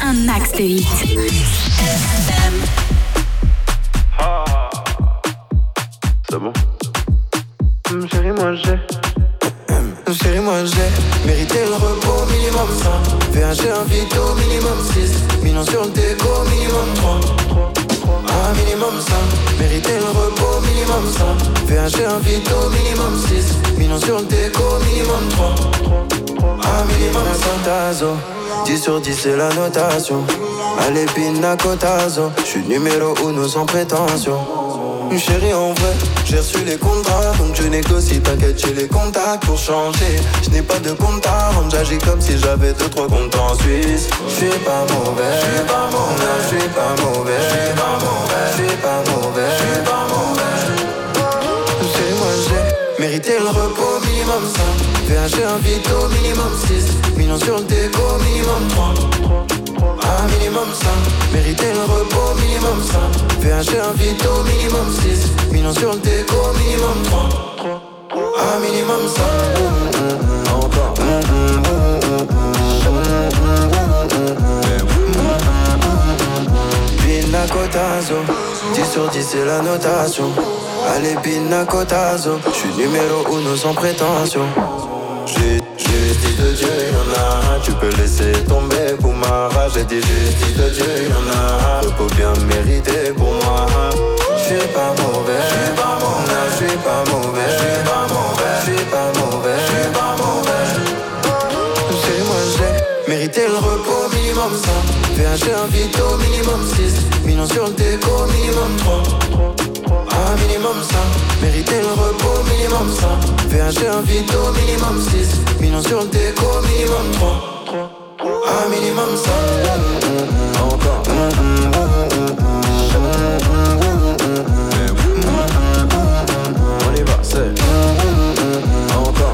un max de hits. C'est bon. Chérie, moi j'ai mérité le repos minimum 5. VHG un vito minimum 6. Millions sur le déco minimum 3. Un minimum 5. Mérité le repos minimum 5. VHG un vito minimum 6. Millions sur le déco minimum 3. Un minimum 5 tazo. 10 sur 10 c'est la notation. À l'épine à Cotazo. J'suis numéro 1 sans prétention. Chérie en vrai, j'ai reçu les contrats. Donc je négocie, t'inquiète j'ai les contacts pour changer. Je n'ai pas de compte à rendre, j'agis comme si j'avais 2-3 comptes en Suisse. Je suis pas mauvais, je suis pas mauvais, je suis pas mauvais, je suis pas mauvais, je suis pas mauvais, je suis pas mauvais. Chérie moi j'ai mérité le repos minimum 5. VHG un vito minimum 6. Millions sur le déco minimum 3. Un minimum 5, mérité le repos minimum 5. VHG un vito minimum 6. Millions sur le déco minimum 3. Un minimum 5. Encore. Pina Cotazo. 10 sur 10 c'est la notation. Allez Pina Cotazo. J'suis numéro 1 sans prétention. Justice de Dieu, y'en a. Tu peux laisser tomber pour ma rage. J'ai dit justice de Dieu, y'en a. Repos bien mérité pour moi. J'suis pas mauvais, j'suis pas mauvais, j'suis pas mauvais, j'suis pas mauvais, j'suis pas mauvais, j'suis pas mauvais. Chez moi j'ai mérité le repos minimum 5. VHG un vito minimum 6. Millions sur le déco minimum 3. Un minimum 5, mérité le repos minimum 5. VHG un vito minimum 6. Millions sur le déco minimum 3. Un minimum 5. Encore. On y va, c'est encore.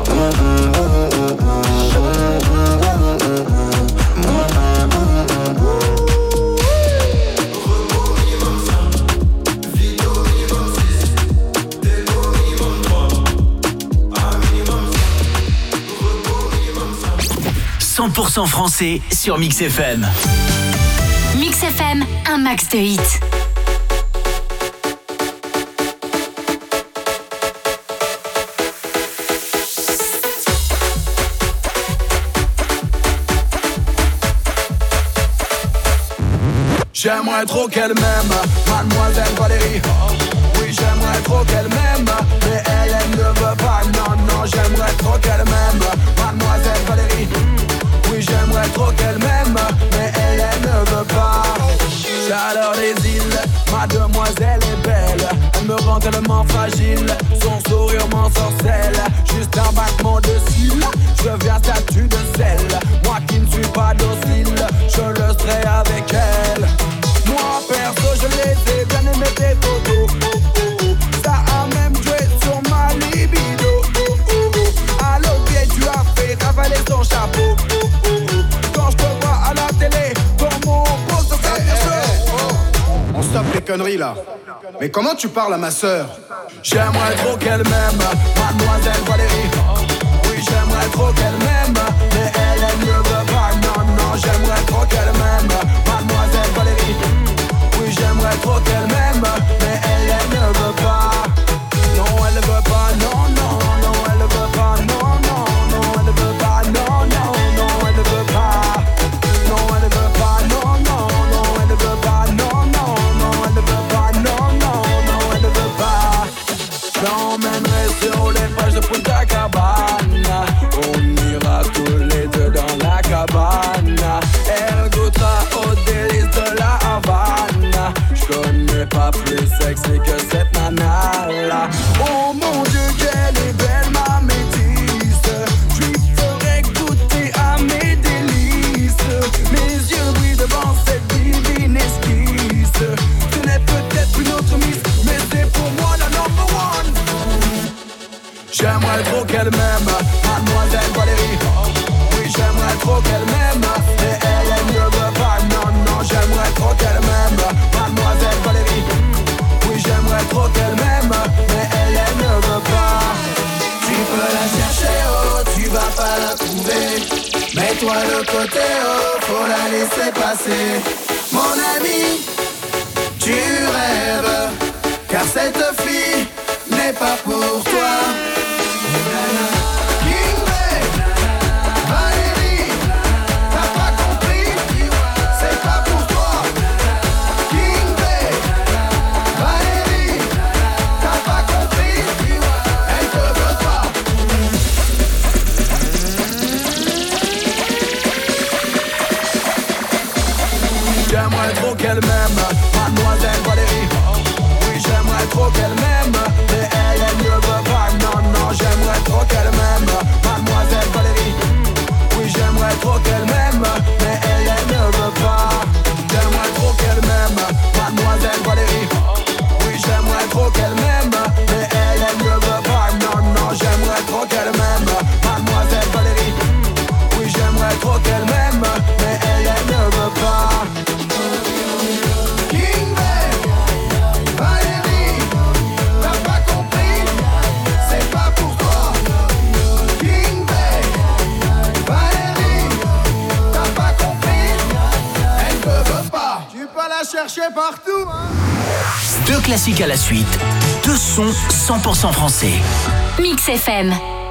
100% français sur Mix FM. Mix FM, un max de hits. J'aimerais trop qu'elle m'aime, mademoiselle Valérie. Oui, j'aimerais trop qu'elle m'aime, mais elle ne veut pas. Non, non, j'aimerais trop qu'elle m'aime, mademoiselle Valérie. Oui, j'aimerais trop qu'elle m'aime, mais elle ne veut pas. Chaleur des îles, ma demoiselle est belle. Elle me rend tellement fragile, son sourire m'ensorcelle. Juste un battement de cils, je deviens statue de sel. Moi qui ne suis pas docile, je le serai avec elle. Moi perso je les ai bien aimé tes photos. Ça a même joué sur ma libido. À l'autre tu as fait ravaler ton chapeau. Quand je te vois à la télé, dans mon poste de On stoppe les conneries là. Mais comment tu parles à ma sœur? J'aimerais trop qu'elle m'aime, mademoiselle Valérie. Oui, j'aimerais trop qu'elle m'aime, mais elle ne veut pas. Non, non, j'aimerais trop qu'elle m'aime, mademoiselle Valérie. Oui, j'aimerais trop qu'elle m'aime, mais elle ne veut pas. Non, elle ne veut pas, non, non, non, elle ne veut pas, non, non, non, elle ne veut pas, non, non, non, elle ne veut pas. Non, elle ne veut pas, non, non, non, elle ne veut pas, non, non, non, elle ne veut pas, non, non, non, elle ne veut pas. J'emmènerai sur les plages de Punta Cabana. On ira tous les deux dans la cabane. Elle goûtera aux délices de la Havane. J'connais pas plus sexy que cette nana là. Oh mon Dieu qu'elle est belle ma métisse. J'lui ferai goûter à mes délices. Mes yeux brillent devant cette divine esquisse. Ce n'est peut-être une autre miss, mais c'est pour moi la number one. J'aimerais trop qu'elle m'aime, mademoiselle Valérie. Oui, j'aimerais trop qu'elle m'aime, mais elle ne veut pas. Non, non, j'aimerais trop qu'elle m'aime, mademoiselle Valérie. Oui, j'aimerais trop qu'elle m'aime, mais elle ne veut pas. Tu peux la chercher, oh, tu vas pas la trouver. Mets-toi le côté haut, faut la laisser passer. Mon ami, tu rêves, car cette fille n'est pas pour toi. J'aimerais trop qu'elle m'aime, mademoiselle Valérie. Oui, j'aimerais trop qu'elle m'aime, mais elle ne veut pas. Non, non, j'aimerais trop qu'elle m'aime, mademoiselle Valérie. Oui, j'aimerais trop qu'elle m'aime, mais elle ne veut pas. J'aimerais trop qu'elle m'aime, mademoiselle Valérie. Oui, j'aimerais trop qu'elle m'aime, mais elle ne veut pas. Non, non, j'aimerais trop qu'elle m'aime, mademoiselle Valérie. Oui, j'aimerais trop qu'elle m'aime, mais elle ne veut pas. Chercher partout, hein. Deux classiques à la suite, deux sons 100% français. Mix FM.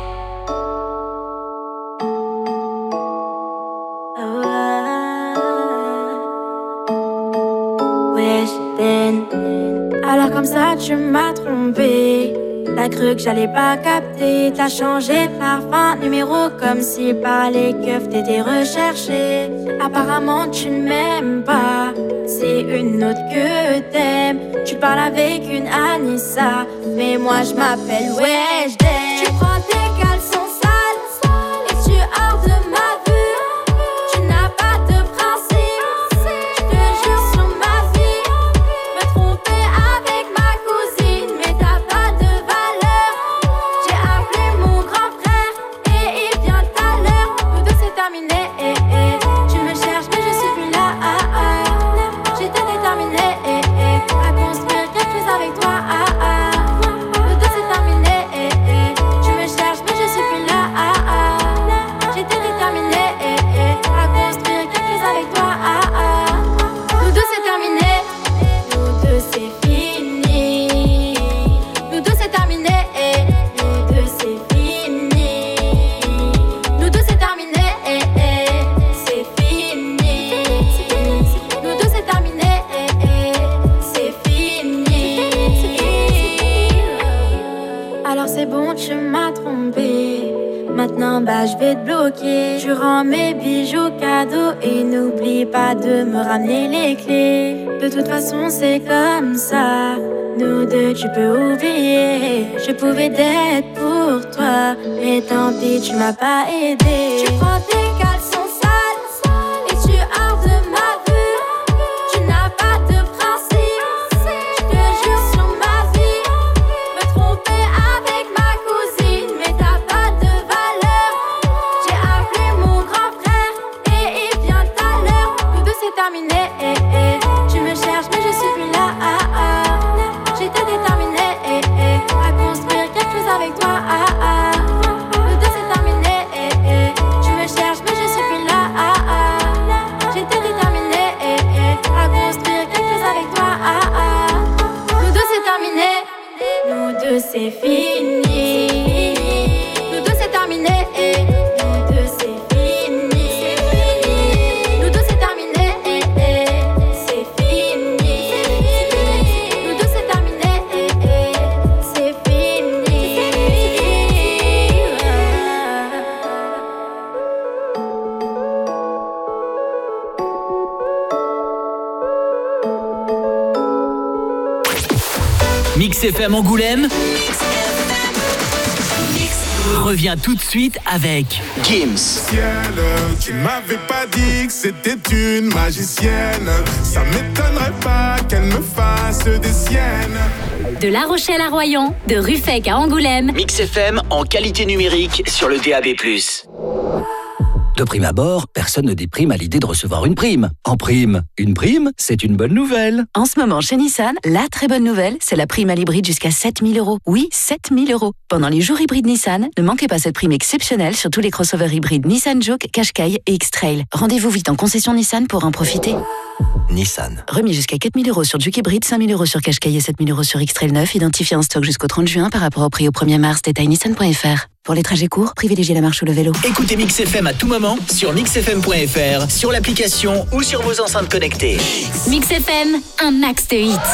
Alors comme ça tu m'as trompé. T'as cru que j'allais pas capter. T'as changé de parfum, numéro comme si par les keufs t'étais recherché. Apparemment tu ne m'aimes pas, c'est une autre que t'aimes. Tu parles avec une Anissa, mais moi je m'appelle Weshden. Tu prends tes caleçons sales et tu hors de ma vue. Tu n'as pas de principe, je te jure sur ma vie. Me tromper avec ma cousine, mais t'as pas de valeur. J'ai appelé mon grand frère et il vient tout à l'heure. Nous deux c'est terminé. Tu me cherches mais je suis plus là. J'étais déterminée à construire quelque chose avec toi. Nous deux c'est terminé. Tu me cherches mais je suis plus là. J'étais déterminée à construire quelque chose avec toi. Nous deux c'est terminé. Nous deux c'est fini. Nous deux c'est terminé. Nous deux c'est fini. Nous deux c'est terminé. C'est fini. Nous deux c'est terminé. C'est fini. Alors c'est bon, tu m'as trompé. Maintenant bah je vais te bloquer. Je rends mes bijoux cadeaux et n'oublie pas de me ramener les clés. De toute façon c'est comme ça. Nous deux tu peux oublier. Je pouvais d'être pour toi, mais tant pis tu m'as pas aidé. Tu prends tes caleçons sales et tu hors de ma vue. Tu n'as pas de principe, je te jure sur ma vie. Me tromper avec ma cousine, mais t'as pas de valeur. J'ai appelé mon grand frère et il vient tout à l'heure. Nous deux c'est terminé. Tu me cherches mais je suis plus là. J'étais déterminée à construire quelque chose avec toi. Nous deux c'est terminé. Tu me cherches mais je suis plus là. J'étais déterminée à construire quelque chose avec toi. Nous deux c'est terminé. Nous deux c'est fini. Nous deux c'est terminé. Nous deux c'est fini. Nous deux c'est terminé. C'est fini. Nous deux c'est terminé. C'est fini. Mix FM Angoulême revient tout de suite avec Gims. Tu m'avais pas dit que c'était une magicienne. Ça m'étonnerait pas qu'elle me fasse des siennes. De La Rochelle à Royan, de Ruffec à Angoulême. Mix FM en qualité numérique sur le DAB+. De prime abord, personne ne déprime à l'idée de recevoir une prime. En prime, une prime, c'est une bonne nouvelle. En ce moment, chez Nissan, la très bonne nouvelle, c'est la prime à l'hybride jusqu'à 7 000 €. Oui, 7 000 €. Pendant les jours hybrides Nissan, ne manquez pas cette prime exceptionnelle sur tous les crossovers hybrides Nissan Juke, Qashqai et X-Trail. Rendez-vous vite en concession Nissan pour en profiter. Nissan. Remis jusqu'à 4 000 € sur Juke hybride, 5 000 € sur Qashqai et 7 000 € sur X-Trail 9, identifié en stock jusqu'au 30 juin par rapport au prix au 1er mars. Détail nissan.fr. Pour les trajets courts, privilégiez la marche ou le vélo. Écoutez Mix FM à tout moment sur mixfm.fr, sur l'application ou sur vos enceintes connectées. Mix FM, un max de hits.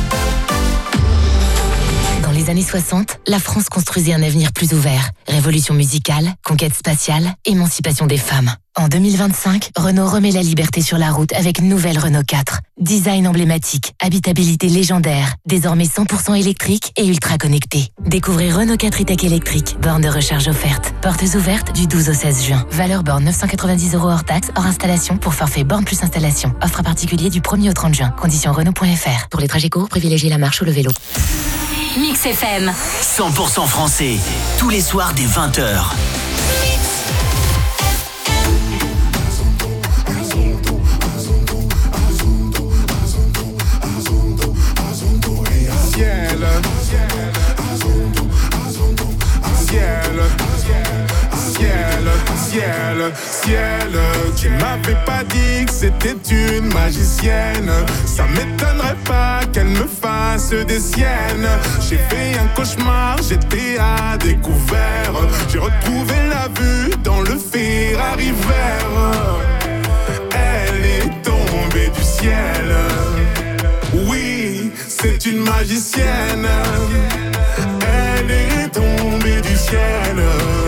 Dans les années 60, la France construisait un avenir plus ouvert. Révolution musicale, conquête spatiale, émancipation des femmes. En 2025, Renault remet la liberté sur la route avec une nouvelle Renault 4. Design emblématique, habitabilité légendaire, désormais 100% électrique et ultra connecté. Découvrez Renault 4 e-Tech électrique, borne de recharge offerte. Portes ouvertes du 12 au 16 juin. Valeur borne 990 € hors taxe, hors installation pour forfait borne plus installation. Offre à particulier du 1er au 30 juin. Conditions Renault.fr. Pour les trajets courts, privilégiez la marche ou le vélo. Mix FM. 100% français, tous les soirs dès 20h. Ciel, tu m'avais pas dit que c'était une magicienne. Ça m'étonnerait pas qu'elle me fasse des siennes. J'ai fait un cauchemar, j'étais à découvert. J'ai retrouvé la vue dans le Ferrari vert. Elle est tombée du ciel. Oui, c'est une magicienne. Elle est tombée du ciel.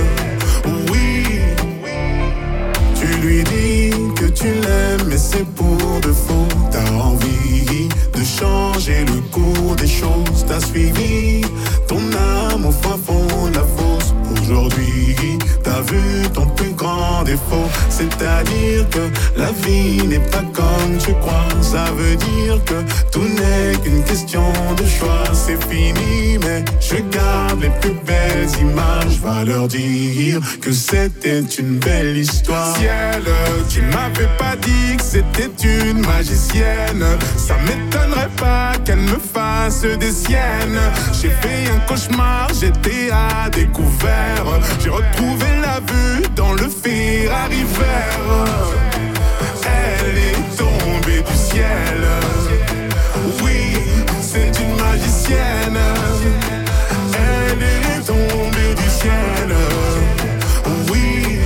Tu lui dis que tu l'aimes, mais c'est pour de faux. T'as envie de changer le cours des choses. T'as suivi ton âme au fin fond de la fosse. Aujourd'hui, t'as vu ton plus grand défaut. C'est-à-dire que la vie n'est pas comme tu crois. Ça veut dire que tout n'est qu'une question de choix. C'est fini, mais je garde les plus belles images. Va leur dire que c'était une belle histoire. Ciel, tu m'avais pas dit que c'était une magicienne. Ça m'étonnerait pas qu'elle me fasse des siennes. J'ai fait un cauchemar, j'étais à découvert. J'ai retrouvé la vue dans le Ferrari vert. Elle est tombée du ciel. Oui, c'est une magicienne. Elle est tombée du ciel. Oui.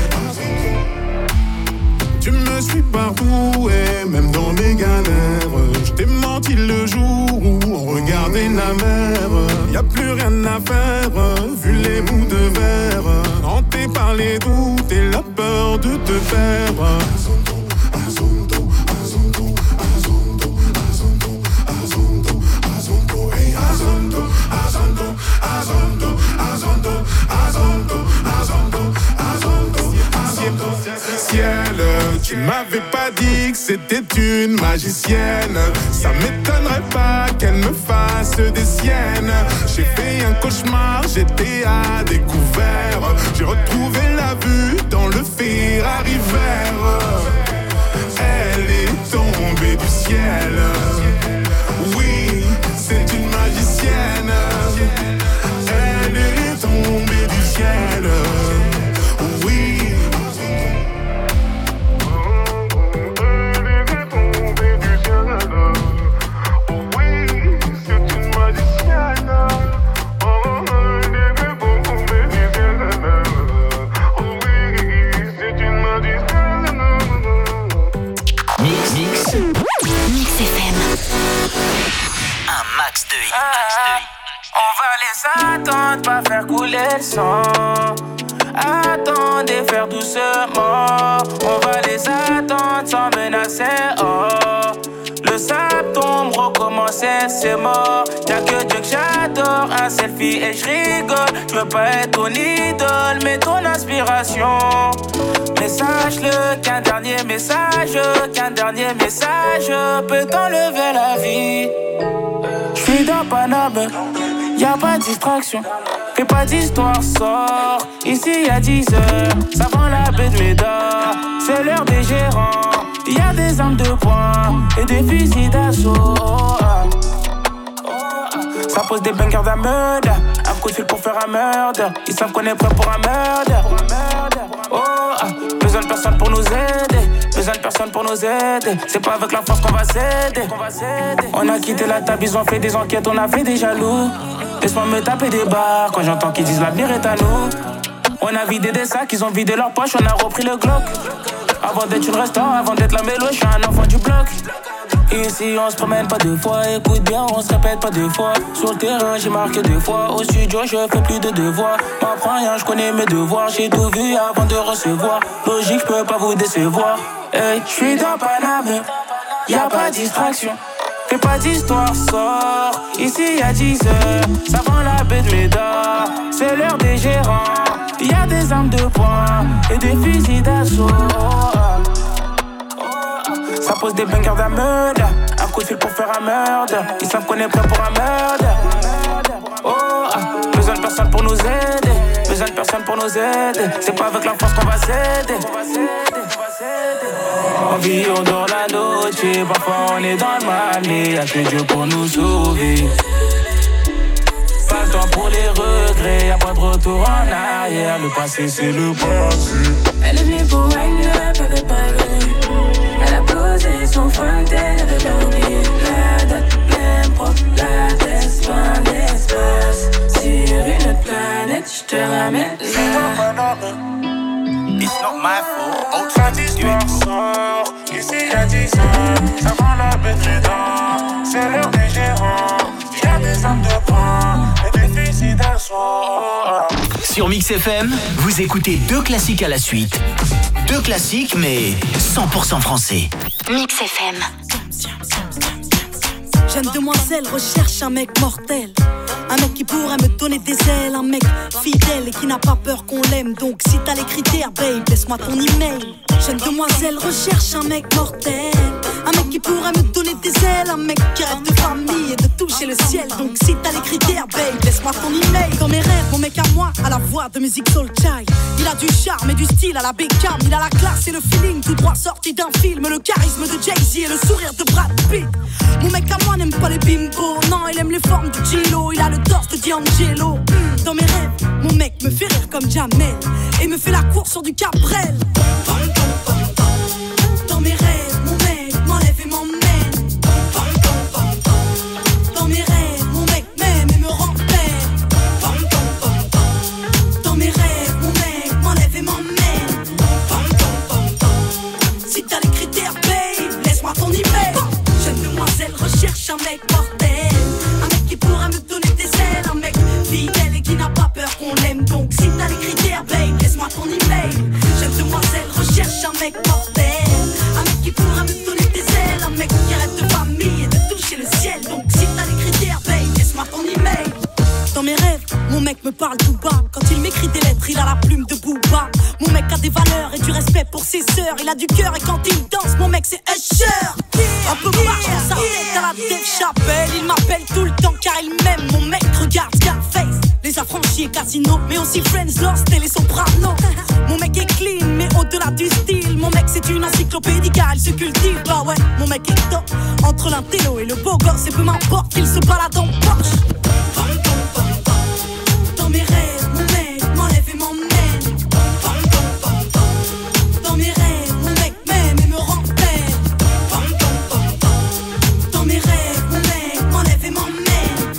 Tu me suis partout et même dans mes galères. Je t'ai menti le jour où on regardait la mer. Y'a plus rien à faire, vu les bouts de verre. Hanté par les doutes et la peur de te perdre. Ciel, tu m'avais pas dit que c'était une magicienne. Ça m'étonnerait pas qu'elle me fasse des siennes. J'ai fait un cauchemar, j'étais à découvert. J'ai retrouvé la vue dans le Ferrari vert. Elle est tombée du ciel. Oui, c'est une magicienne. Elle est tombée du ciel. Oui. On va les attendre, pas faire couler le sang. Attendez, faire doucement. On va les attendre sans menacer. Oh, le sable tombe, recommencer, c'est mort. Y'a que Dieu que j'adore, un selfie et je rigole. Je veux pas être ton idole, mais ton inspiration. Mais sache-le qu'un dernier message peut t'enlever la vie. J'suis dans Paname, y'a pas de distraction. Fais pas d'histoire, sors. Ici y'a 10 heures, ça prend la baie de Médard, c'est l'heure des gérants. Y'a des armes de poing et des fusils d'assaut. Ça pose des bangers d'un meurtre. Un coup de fil pour faire un meurtre. Ils savent qu'on est prêt pour un meurtre. Besoin de personne pour nous aider. Besoin de personne pour nous aider. C'est pas avec la force qu'on va s'aider. On a quitté la table, ils ont fait des enquêtes, on a fait des jaloux. Laisse-moi me taper des barres quand j'entends qu'ils disent l'avenir est à nous. On a vidé des sacs, ils ont vidé leurs poches, on a repris le Glock. Avant d'être une restaurant, avant d'être la mélo, je suis un enfant du bloc. Ici on se promène pas deux fois, écoute bien, on se répète pas deux fois. Sur le terrain j'ai marqué deux fois, au studio je fais plus de devoirs. M'apprends rien, je connais mes devoirs, j'ai tout vu avant de recevoir. Logique, je peux pas vous décevoir. Hey, je suis dans Paname, y'a pas de distraction. Fais pas d'histoire, sors, ici y'a 10 heures. Ça vend la baie de Médard, c'est l'heure des gérants. Y'a des armes de poing et des fusils d'assaut. Ça pose des bangers d'un meurtre. Un coup de fil pour faire un meurtre. Ils savent qu'on est prêt pour un meurtre. Besoin de personne pour nous aider. Besoin de personne pour nous aider. C'est pas avec la force qu'on va s'aider. On vit, on dort la noche. Parfois on est dans le mal, mais y'a que Dieu pour nous sauver. Pas le temps pour les regrets, y'a pas de retour en arrière. Le passé c'est le passé. Elle est venue pour wine up, elle veut pas venir. Elle a posé son frontal, elle veut pas oublier. La date pleine propre, la tête, pas d'espace. Sur une planète, j'te ramène là. It's not my fault, old Pas d'histoire sort, ici y'a 10 ans. Ça vend la baie de Médard, c'est l'heure des gérants. Y'a des armes de poing et des fusils d'assaut. Sur Mix FM, vous écoutez deux classiques à la suite. Deux classiques, mais 100% français. Mix FM. Jeune demoiselle recherche un mec mortel. Un mec qui pourrait me donner des ailes. Un mec fidèle et qui n'a pas peur qu'on l'aime. Donc si t'as les critères, babe, laisse-moi ton email. Jeune demoiselle recherche un mec mortel. Un mec qui pourrait me donner des ailes. Un mec qui rêve de famille et de toucher le ciel. Donc si t'as les critères, babe, laisse-moi ton email. Dans mes rêves, mon mec à moi a la voix de musique soul child. Il a du charme et du style à la Beckham. Il a la classe et le feeling tout droit sorti d'un film. Le charisme de Jay-Z et le sourire de Brad Pitt. Mon mec à moi n'aime pas les bimbos. Non, il aime les formes de Gilo. Il a le torse de D'Angelo. Dans mes rêves, mon mec me fait rire comme Jamel et me fait la course sur du Cabrel. Dans mes rêves, mon mec m'enlève et m'emmène. Dans mes rêves, mon mec m'aime et me rend belle. Dans mes rêves, mon mec m'enlève et m'emmène. Si t'as les critères, babe, laisse-moi ton email. Jeune demoiselle recherche un mec mortel. Un mec qui pourra me donner des ailes. Un mec fidèle et qui n'a pas peur qu'on l'aime. Donc si t'as les critères, babe, laisse-moi ton email. Jeune demoiselle recherche un mec mortel. Un mec qui pourra me donner des ailes. Un mec qui rêve de famille et de toucher le ciel. Donc si t'as les critères, babe, laisse-moi ton email. Dans mes rêves, mon mec me parle tout bas. Quand il m'écrit des lettres, il a la plume de Booba. Mon mec a des valeurs et du respect pour ses sœurs. Il a du cœur et quand il danse, mon mec c'est Usher. Un peu marche dans sa tête à la Dave Chappelle. Il m'appelle tout le temps car il m'aime. Mon mec regarde Scarface, les affranchis et Casino, mais aussi Friends, Lost et les Sopranos. Mon mec est clean mais au-delà du style. Mon mec c'est une encyclopédie car il se cultive. Bah ouais, mon mec est top. Entre l'intello et le beau gosse, et peu m'importe qu'il se balade en Porsche. Dans mes rêves, mon mec m'enlève et m'emmène. Dans mes rêves, mon mec m'aime et me rend belle. Dans mes rêves, mon mec m'enlève et m'emmène.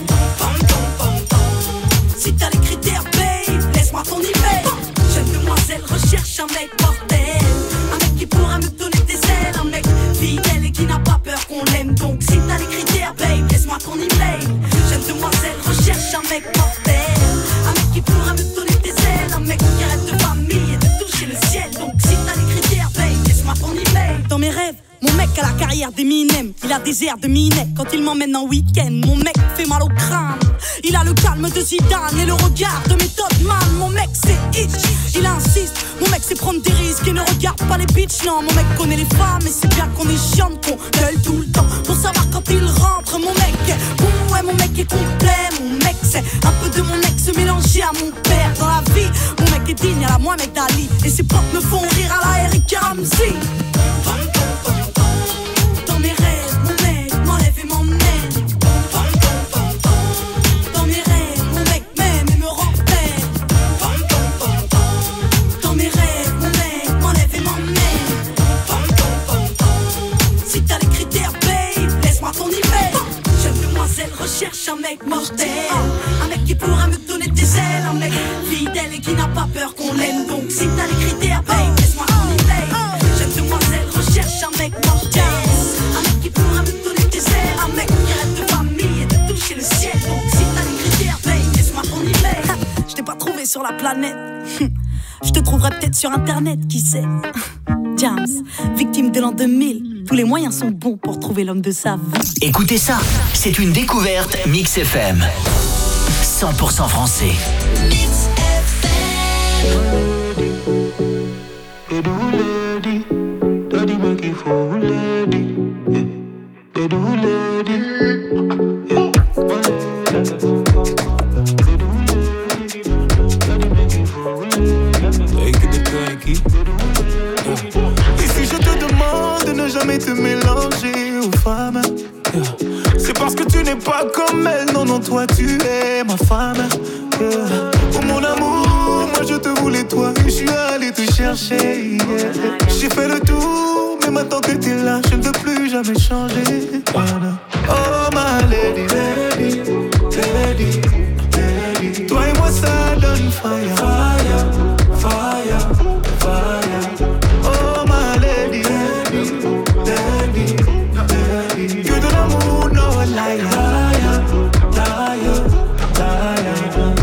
Si t'as les critères, babe, laisse-moi ton email. Jeune demoiselle recherche un mec mortel. Un mec qui pourra me donner des ailes. Un mec fidèle et qui n'a pas peur qu'on l'aime. Donc si t'as les critères, babe, laisse-moi ton email. Jeune demoiselle recherche un mec mortel. Un mec qui pourra me donner des ailes. Un mec qui rêve de famille et de toucher le ciel. Donc si t'as les critères, babe, laisse-moi ton email. Dans mes rêves, Mon mec a la carrière d'Eminem, il a des airs de Minet. Quand il m'emmène en week-end, mon mec fait mal au crâne. Il a le calme de Zidane et le regard de Method Man. Mon mec c'est itch, il insiste. Mon mec c'est prendre des risques et ne regarde pas les bitches. Non, mon mec connaît les femmes et c'est bien qu'on est chiante, qu'on gueule tout le temps pour savoir quand il rentre. Mon mec est bon, ouais, mon mec est complet. Mon mec c'est un peu de mon ex mélangé à mon père dans la vie. Mon mec est digne à la Mohamed Ali et ses potes me font rire à la Eric Ramsey. Dans mes rêves, mon mec m'enlève et m'emmène. Dans mes rêves, mon mec m'aime et me rappelle. Dans mes rêves, mon mec m'enlève et m'emmène. Si t'as les critères, babe, laisse-moi ton email. Jeune demoiselle recherche un mec mortel. Un mec qui pourra me donner des ailes. Un mec fidèle et qui n'a pas peur qu'on l'aime. Donc si t'as les critères, babe, laisse-moi ton email. Jeune demoiselle recherche un mec mortel. Un mec qui pourra me donner des ailes. Un mec qui rêve de famille et de toucher le ciel. Donc si t'as les critères, babe, laisse-moi ton email. Je t'ai pas trouvé sur la planète. Je te trouverai peut-être sur internet, qui sait. James, victime de l'an 2000. Tous les moyens sont bons pour trouver l'homme de sa vie. Écoutez ça, c'est une découverte Mix FM. 100% français. Mix Et si je te demande de ne jamais te mélanger aux femmes, c'est parce que tu n'es pas comme elle. Non, non, toi tu es ma femme. Oh mon amour, moi je te voulais toi et je suis allé te chercher. J'ai fait le tour, mais maintenant que t'es là, je ne veux plus jamais changer. Oh ma lady, lady, lady, lady. Toi et moi ça donne fire, fire, fire, fire. Oh ma lady, lady, lady, lady. Que de l'amour, no lie, liar, liar, liar.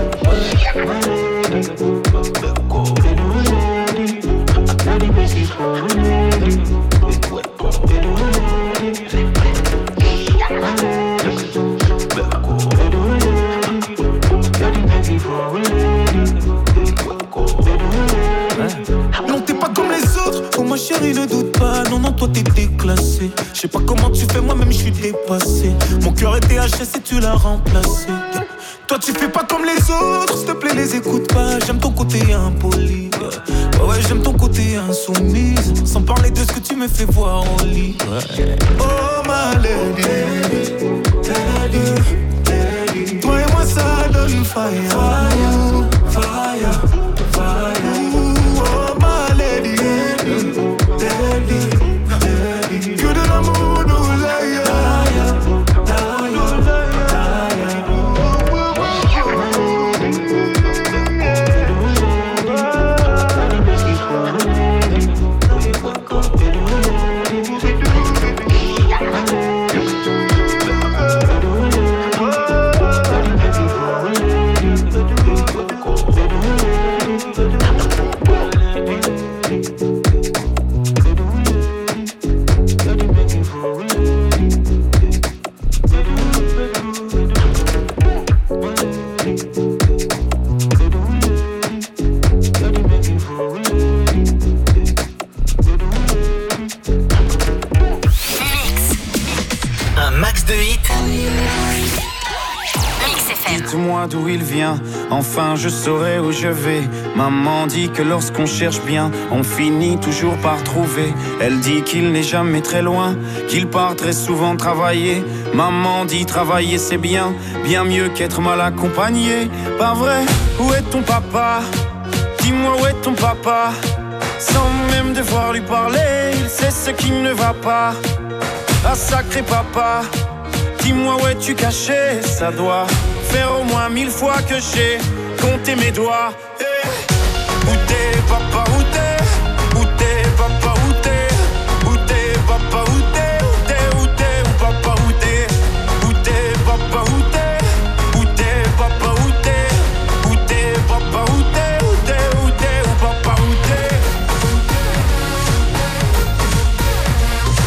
Non, t'es pas comme les autres. Oh ma chérie, ne doute pas. Non, non, toi t'es déclassé. Je sais pas comment tu fais, moi-même je suis dépassé. Mon cœur était HS et tu l'as remplacé. Toi tu fais pas comme les autres, s'il te plaît les écoute pas. J'aime ton côté impoli, ouais j'aime ton côté insoumise. Sans parler de ce que tu me fais voir au lit, ouais. Oh ma lady, lady, lady. Toi et moi ça donne fire, fire, fire, fire. Oh ma lady, lady, lady, lady. Que de l'amour nous aille. Dites-moi d'où il vient, enfin je saurai où je vais. Maman dit que lorsqu'on cherche bien, on finit toujours par trouver. Elle dit qu'il n'est jamais très loin, qu'il part très souvent travailler. Maman dit travailler c'est bien, bien mieux qu'être mal accompagné. Pas vrai, où est ton papa? Dis-moi où est ton papa? Sans même devoir lui parler, il sait ce qui ne va pas. Ah sacré papa, dis-moi où es-tu caché? Ça doit faire au moins 1000 fois que j'ai compté mes doigts. Hey. Où t'es papa, où t'es? Où t'es papa, où t'es? Où t'es papa, où t'es? Où t'es, où t'es, où papa, où t'es? Où t'es papa, où t'es? Où t'es papa, où t'es? Où t'es papa, où t'es? Où t'es, où t'es, où papa, où t'es?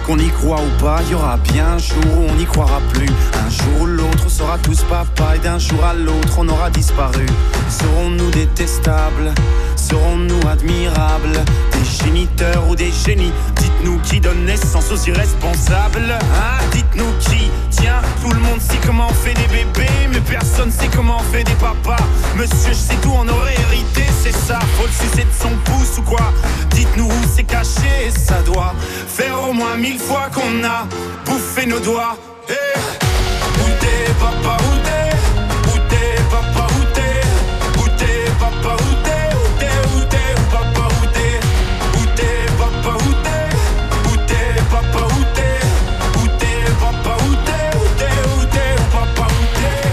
Qu'on y croit ou pas, il y aura bien un jour où on n'y croira plus. Un jour ou l'autre, on sera tous papa, et d'un jour à l'autre, on aura disparu. Serons-nous détestables? Serons-nous admirables? Des géniteurs ou des génies? Dites-nous qui donne naissance aux irresponsables, hein? Dites-nous qui? Tiens, tout le monde sait comment on fait des bébés, mais personne sait comment on fait des papas. Monsieur, je sais tout, on aurait hérité, c'est ça. Faut le sucer de son pouce ou quoi? Dites-nous où c'est caché, ça doit faire au moins 1000 fois qu'on a bouffé nos doigts. Hey. Où t'es, papa, où t'es? Où t'es, papa, où t'es? Où t'es, papa, où t'es? Où t'es, où t'es, où papa, où t'es? Où t'es, papa, où t'es? Où t'es, papa, où t'es? Où t'es, papa, où t'es? Où t'es, où t'es, où papa, où t'es?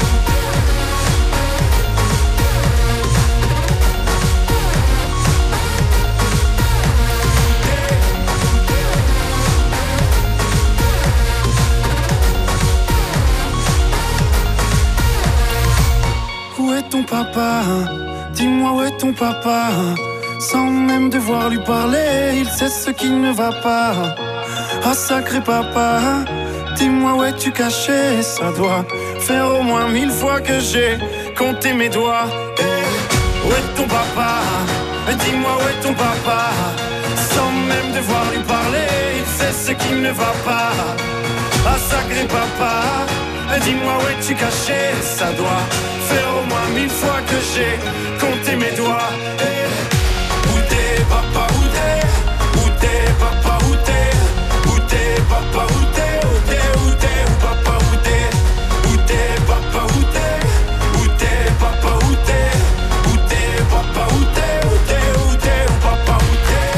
Où est ton papa? Dis-moi où est ton papa? Sans même devoir lui parler, il sait ce qui ne va pas. Ah sacré papa, dis-moi où es-tu caché? Ça doit faire au moins 1000 fois que j'ai compté mes doigts. Hey, où est ton papa? Dis-moi où est ton papa? Sans même devoir lui parler, il sait ce qui ne va pas. Ah sacré papa, dis-moi où es-tu caché? Ça doit faire au moins 1000 fois que j'ai compté mes doigts. Hey. Où t'es, papa, où t'es? Où t'es, papa, où t'es? Où t'es, papa, où t'es? Où t'es, où t'es, où papa, où t'es? Où t'es, papa, où t'es? Où t'es, papa, où t'es? Où t'es, papa, où t'es? Où t'es, où t'es, où papa, où t'es?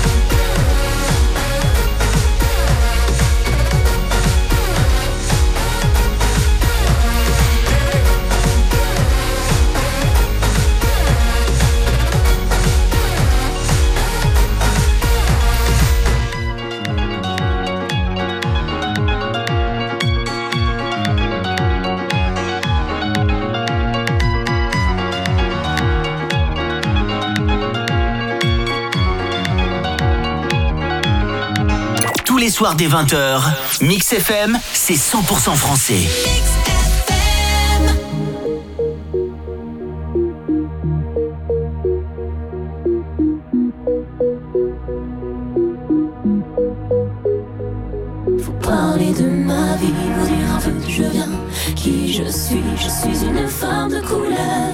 Tous les soirs dès 20h, Mix FM, c'est 100% français. Faut parler de ma vie, vous dire un peu d'où je viens, qui je suis une femme de couleur.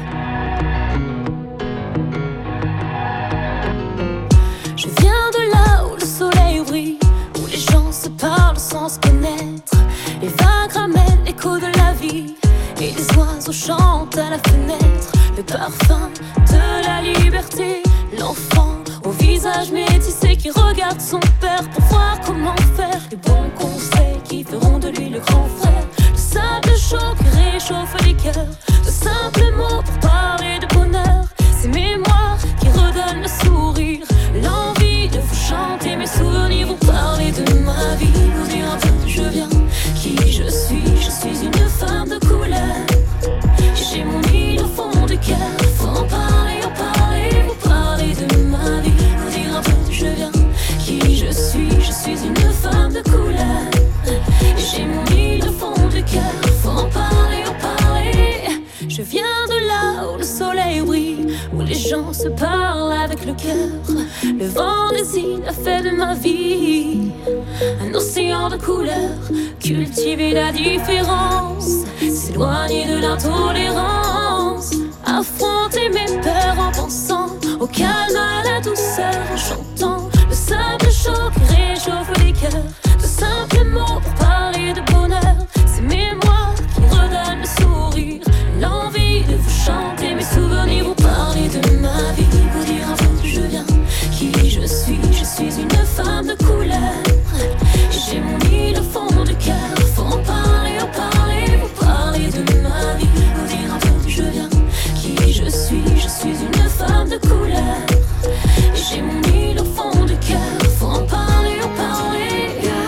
Je viens de là où le soleil brille, où les gens se parlent sans se connaître. Les vagues ramènent l'écho de la vie, et les oiseaux chantent à la fenêtre. Le parfum de la liberté, l'enfant au visage métissé qui regarde son père pour voir comment faire. Les bons conseils qui feront de lui le grand frère. Le sable chaud qui réchauffe les cœurs. De simples mots pour parler de bonheur. Ces mémoires qui redonnent le sourire. L'envie de vous chanter mes souvenirs. Vous parler de ma vie, vous dire un peu d'où je viens, qui je suis une femme de couleur. J'ai mon île au fond du cœur. Faut en parler, vous parler de ma vie, vous dire un peu d'où je viens, qui je suis une femme de couleur. J'ai mon île au fond du cœur. Faut en parler, je viens de là où le soleil brille, où les gens se parlent avec le cœur. Le vent des îles a fait de ma vie un océan de couleurs. Cultiver la différence, s'éloigner de l'intolérance. Affronter mes peurs en pensant au calme, à la douceur, en chantant le sable chaud qui réchauffe les cœurs. De simples mots pour parler de bonheur. Ces mémoires qui redonnent le sourire. L'envie de vous chanter mes souvenirs. Vous parler de ma vie, vous dire un peu d'où je viens, qui je suis une femme de couleur. J'ai mon île au fond du cœur. Faut en parler, vous parler de ma vie, vous dire un peu d'où je viens, qui je suis une femme de couleur. J'ai mon île au fond du cœur. Faut en parler,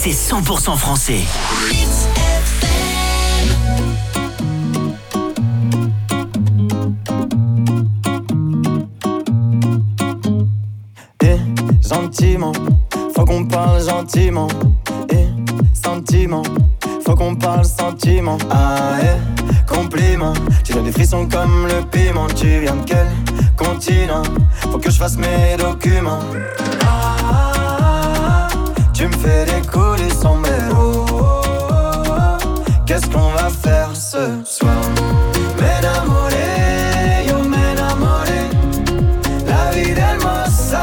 c'est 100% français. Gentiment, faut qu'on parle gentiment. Sentiment, faut qu'on parle sentiment. Ah compliment, tu donnes des frissons comme le piment. Tu viens de quel continent? Faut que je fasse mes documents. Tu me fais décoller son mélo. Qu'est-ce qu'on va faire ce soir? M'enamoré, yo m'enamoré. La vie d'Hermosa.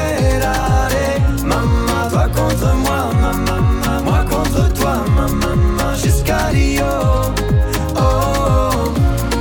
Contre moi, moi contre toi, jusqu'à Rio. Oh, oh.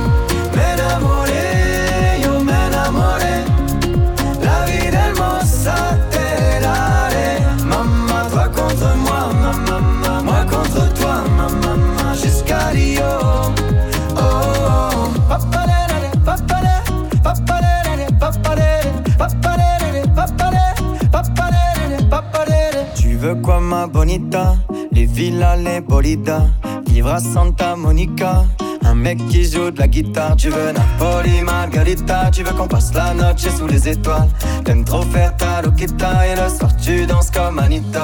M'enamoré, yo m'enamoré. La vie d'Hermosa te daré. Maman, toi contre moi, moi contre toi, jusqu'à Rio. Oh, oh. Papalere, papalere, papalere, papalere, papalere, papalere, papalere, papalere. Tu veux quoi ma bonita? Les villas, les bolidas. Vivre à Santa Monica. Un mec qui joue de la guitare. Tu veux Napoli, Margarita. Tu veux qu'on passe la noche sous les étoiles. T'aimes trop faire ta loquita. Et le soir tu danses comme Anita.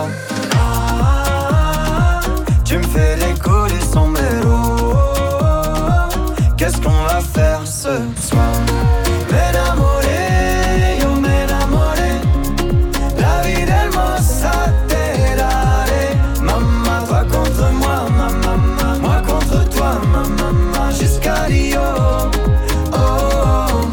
Tu me fais décoller son mélo. Qu'est-ce qu'on va faire ce soir? M'enamoré, yo m'enamoré. La vie d'Hermosa. Moi contre toi, jusqu'à Rio. Oh, oh.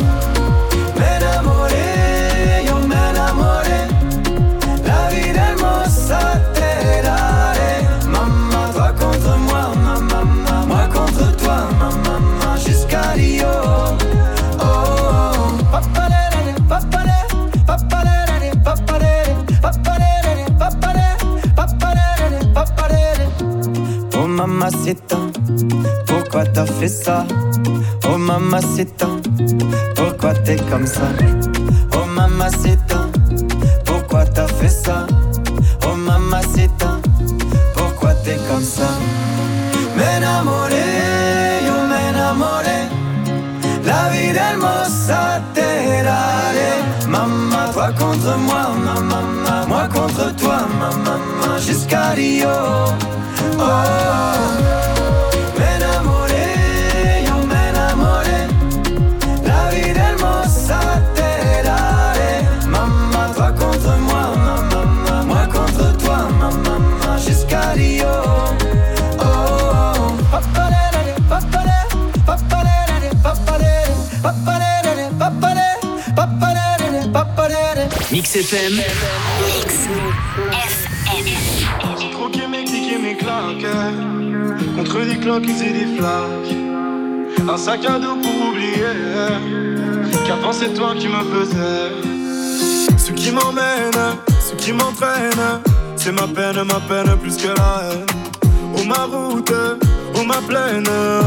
M'enamoré, yo m'enamoré. La vie d'Hermosa te daré. Maman, toi contre moi, moi contre toi, jusqu'à Rio. Oh, oh. Papalere, papalere, papalere, papalere, papalere, papalere, papalere, papalere. Oh mamacita, pourquoi t'as fait ça? Oh mamacita, pourquoi t'es comme ça? Oh mamacita, pourquoi t'as fait ça? Oh mamacita, pourquoi t'es comme ça? M'enamoré, yo m'enamoré. La vie d'Hermosa te daré. Maman, toi contre moi, moi contre toi, jusqu'à Rio. Oh, m'enamoré, yo m'enamoré. La vie d'Hermosa te daré. Maman, toi contre moi, moi contre toi, jusqu'à Rio. Oh, oh. Papalere, papalere, papalere, papalere, papalere, papalere, papalere, papalere. Mix FM. Mix FM. J'ai troqué mes clics et mes claques contre des cloques et des flaques. Un sac à dos pour oublier qu'avant c'est toi qui me faisais. Ce qui m'emmène, ce qui m'entraîne, c'est ma peine plus que la haine. Oh ma route, oh ma plaine,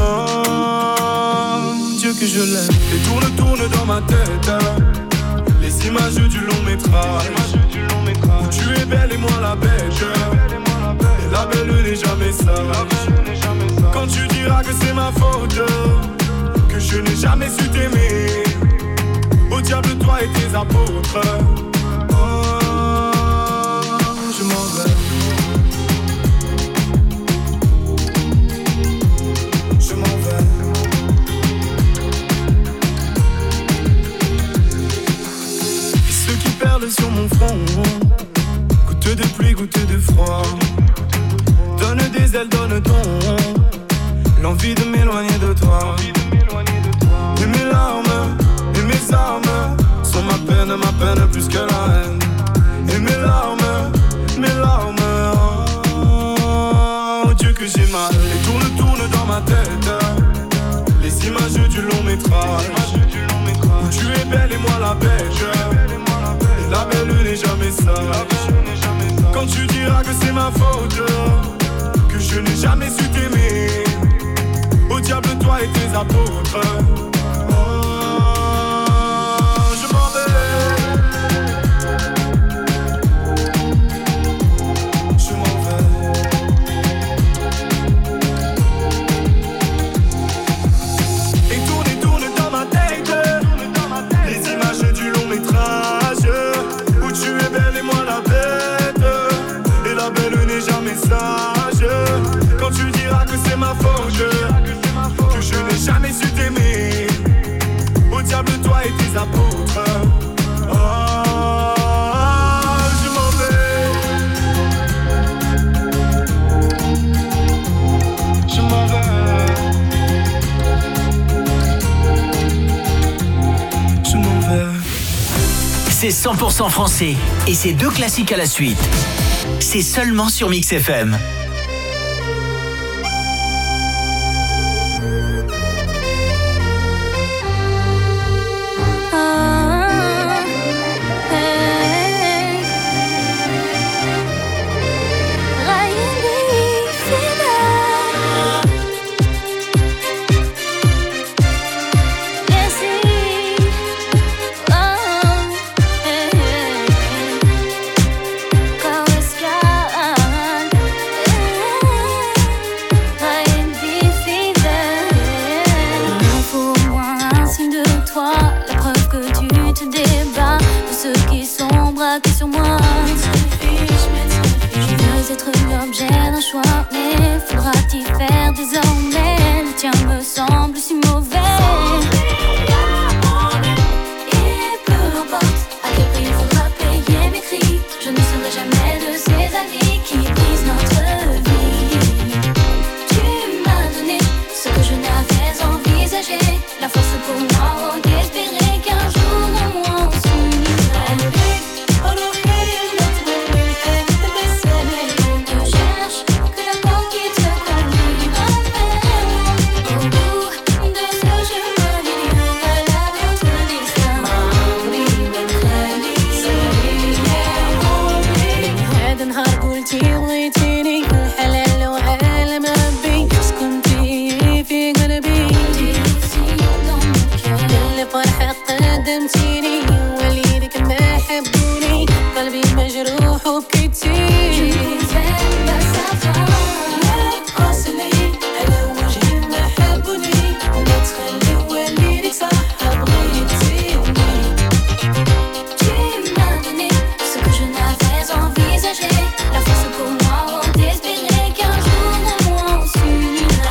oh, Dieu que je l'aime. Les tourne dans ma tête, les images du long métrage. Où tu es belle et moi la bête. Et la belle n'est jamais sage. Quand tu diras que c'est ma faute, que je n'ai jamais su t'aimer. Au diable toi et tes apôtres. Oh, je m'en vais. Je m'en vais. Et ceux qui perlent sur mon front, goutte de pluie, goutte de froid. Donne des ailes, donne ton l'envie de m'éloigner de toi. Et mes larmes, et mes armes sont ma peine plus que la haine. Et mes larmes, oh Dieu que j'ai mal. Et tourne dans ma tête les images du long métrage. Où tu es belle et moi la bête. Et la belle n'est jamais sage. Quand tu diras que c'est ma faute, que je n'ai jamais su t'aimer. Au diable toi et tes apôtres. Je m'en vais. Je m'en vais. c'est 100% français. Et c'est 2 classiques à la suite. C'est seulement sur Mix FM. Sur moi, je veux être l'objet d'un choix, mais faudra-t-il faire désormais? Le tien me semble si mauvais. Et peu importe à quel prix il faudra payer mes cris, je ne serai jamais de ces amis qui brisent notre vie. Tu m'as donné ce que je n'avais envisagé, la force pour moi d'espérer qu'un jour on s'unira. قدمتيني وليدك ما حبوني قلبي مجروح وبكيتي بس أصلي على وجهي ما حبوني لا تخلي وليدك صح بغيتيني. Tu m'as donné ce que je n'avais envisagé, la force pour moi d'espérer qu'un jour on s'unira.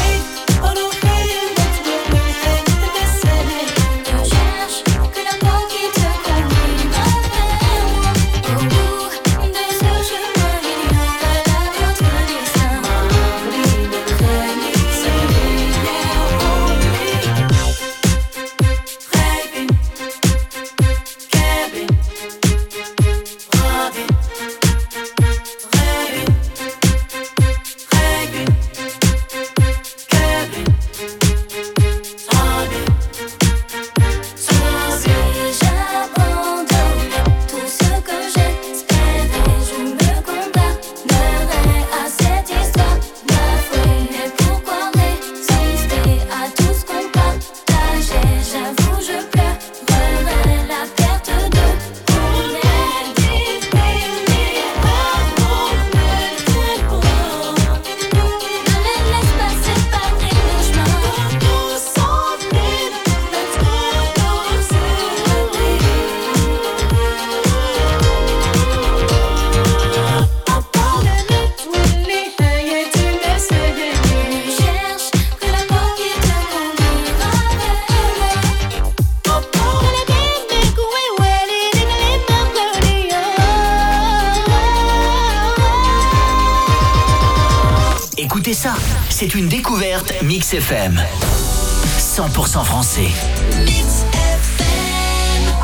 Écoutez ça, c'est une découverte Mix FM. 100% français. Mix FM.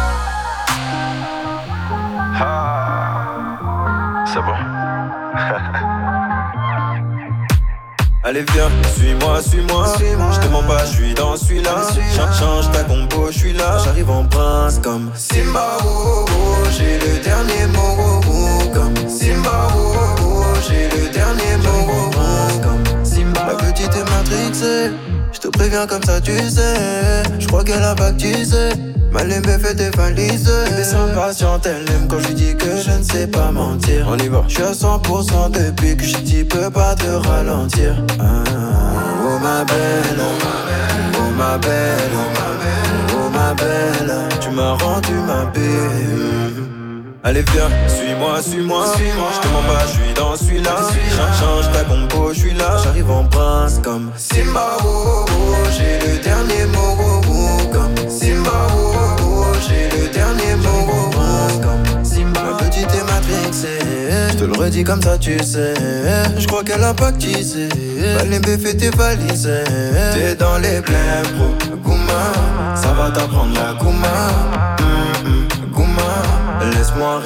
Ah, c'est bon. Allez viens, suis-moi, suis-moi. Je te mens pas, je suis dans celui-là. Change ta compo, je suis là. J'arrive en prince comme Simba, oh, oh. J'ai le dernier mot, oh, oh. Comme Simba, oh, oh. J'ai le dernier mot, oh, oh. Comme Simba. La petite est matrixée, je te préviens comme ça tu sais. Je crois qu'elle a baptisé mal aimé fait tes valises. Elle est sans patiente, elle aime quand je lui dis que je ne sais pas mentir. On y va. Je suis à 100% depuis que je dis peux pas te ralentir. Oh ma belle, oh ma belle, oh ma belle, tu m'as rendu ma belle. Allez viens, suis-moi, suis-moi. Je te mens pas, je suis dans celui-là. Change ta compo, je suis là. J'arrive en prince comme Simba, oh, oh. J'ai le dernier mot, oh, oh. Comme Simba, oh, oh. J'ai le dernier mot, oh, oh. Comme Simba. Ma petite est matrixée, je te le redis comme ça tu sais. Je crois qu'elle a pactisé, Balembe fait tes valises. T'es dans les blèmes, bro, Gouma. Ça va t'apprendre la Gouma, Gouma.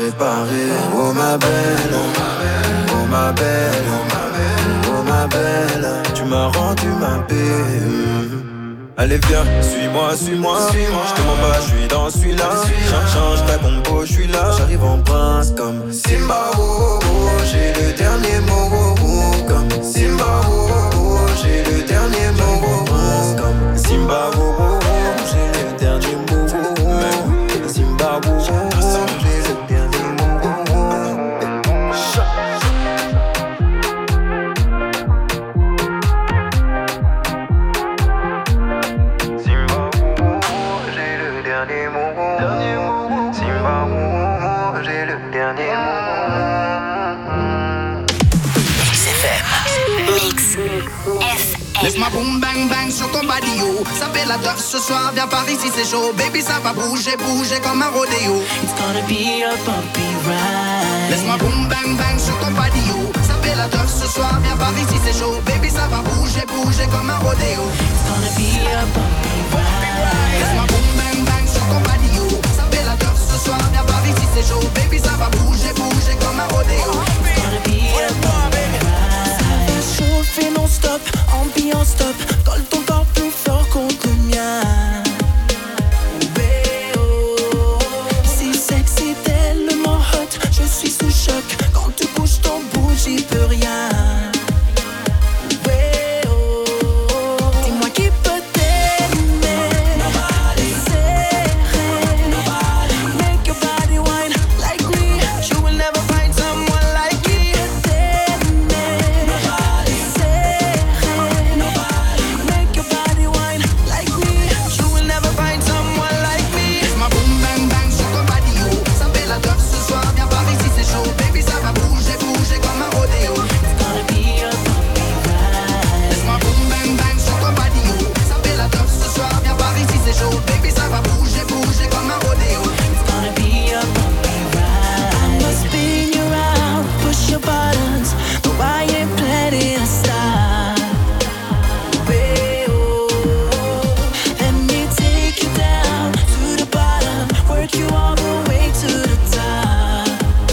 réparer. Oh ma belle, oh ma belle, oh ma belle, tu m'as rendu ma paix. Allez viens, suis-moi, je te mens pas, je suis dans celui-là. Change ta compo, je suis là. J'arrive en prince comme Simba, oh, oh, j'ai le dernier mot, oh, oh, comme Simba, oh, oh, j'ai le dernier mot, oh, oh, comme Simba, oh, oh, j'ai le dernier mot, oh, oh, Simba, oh, oh, j'ai le dernier mot, oh, oh. Laisse-moi boum bang bang sur ton body yo. Ça fait la teuf ce soir, viens par ici c'est chaud. Baby ça va bouger, bouger comme un rodéo. It's gonna be a bumpy ride. Laisse-moi boum bang bang sur ton body yo. Ça fait la teuf ce soir, viens par ici c'est chaud. Baby ça va bouger, bouger comme un rodéo. It's gonna be a bumpy ride. Laisse-moi boum bang bang sur ton body yo. Ça fait la teuf ce soir, viens par ici c'est chaud. Baby ça va bouger, bouger comme un rodéo. It's gonna be a bumpy ride. Ça va chauffer non-stop, ambiance top. Colle ton corps plus fort contre le mien. Si sexy tellement hot, je suis sous choc. Quand tu bouges ton bout, j'y peux rien. Dis-moi qui peut t'aimer. Serrer. Make your body wine like me. You will never find someone like me. T'aimer. Serrer. Make your body wine like me. You will never find someone like me. Laisse-moi boum bang bang sur ton body yo. Ça fait la teuf ce soir, viens par ici c'est chaud. Baby ça va bouger, bouger comme un rodéo. It's gonna be a bumpy ride. Laisse-moi boum bang bang sur ton body yo. Ça fait la teuf ce soir, viens par ici c'est chaud. Baby ça va bouger, bouger comme un rodéo. It's gonna be a bumpy ride. I'ma spin you round, push your buttons. No, I ain't planning to stop. Let me take you down to the bottom, work you all the way to the top.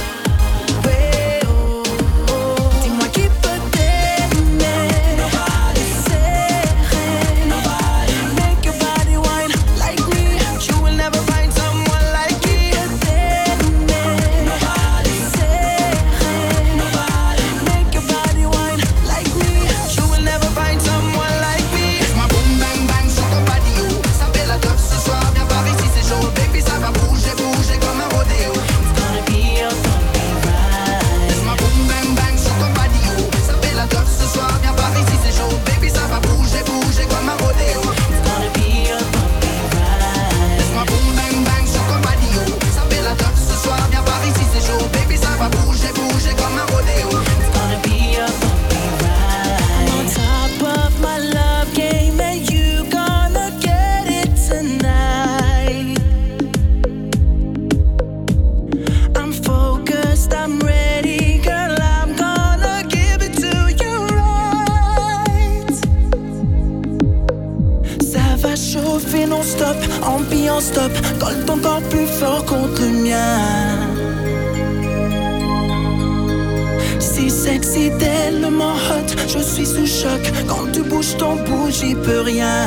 Dis-moi qui peut t'aimer. Serrer. Make your body wine like me. You will never find someone like me. T'aimer. Serrer. Make your body wine like me. You will never find someone like me. Laisse-moi boum bang bang sur ton body yo. Ça fait la teuf ce soir, viens par ici c'est chaud. Baby ça va bouger, bouger comme un rodéo. It's gonna be a bumpy ride. Laisse-moi boum bang bang sur ton body yo. Ça fait la teuf ce soir, viens par ici c'est chaud. Baby ça va bouger, bouger comme un rodéo. It's gonna be a bumpy ride. Laisse-moi boum bang bang sur ton body yo. Ça fait la teuf ce soir, viens par ici c'est chaud. Baby ça va bouger, bouger comme un rodéo. It's gonna be a bumpy ride. On top of my love game and you gonna get it tonight. I'm focused, I'm ready, girl, I'm gonna give it to you right. Ça va chauffer non-stop, ambiance top. Colle ton corps plus fort contre le mien. Si sexy tellement hot, je suis sous choc. Quand tu bouges ton bout, j'y peux rien.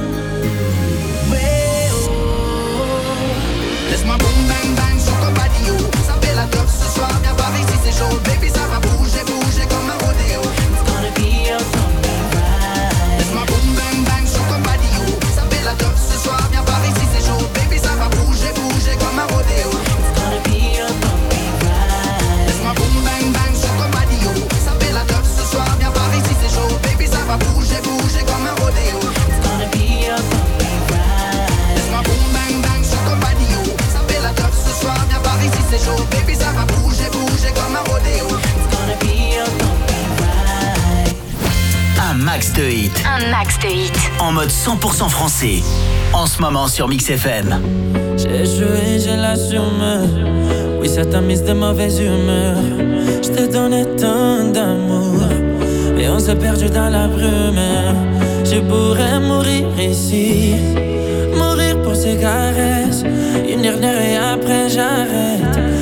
Laisse-moi boum bang bang sur ton body yo. Ça fait la teuf ce soir, viens par ici c'est chaud. Baby ça va bouger, bouger comme un rodéo. It's gonna be a bumpy ride. Laisse-moi boum bang bang sur ton body yo. Ça fait la teuf ce soir, viens par ici c'est chaud. Baby ça va bouger, bouger comme un rodéo. It's gonna be a bumpy ride. Laisse-moi boum bang bang sur ton body yo. Ça fait la teuf ce soir, viens par ici c'est chaud. Baby ça va bouger, bouger comme un rodéo. It's gonna be a bumpy ride. Laisse-moi boum bang bang sur ton body yo. Ça fait la teuf ce soir, viens par ici c'est chaud. Baby ça va bouger, bouger comme un rodéo. It's gonna be a bumpy ride. Un max de hits. Un max de hits. En mode 100% français. En ce moment sur Mix FM. J'ai joué, j'ai l'assumé. Oui, ça t'a mise de mauvaise humeur. Je te donnais tant d'amour et on s'est perdu dans la brume. Je pourrais mourir ici, mourir pour ces caresses. Une dernière et après j'arrête. Les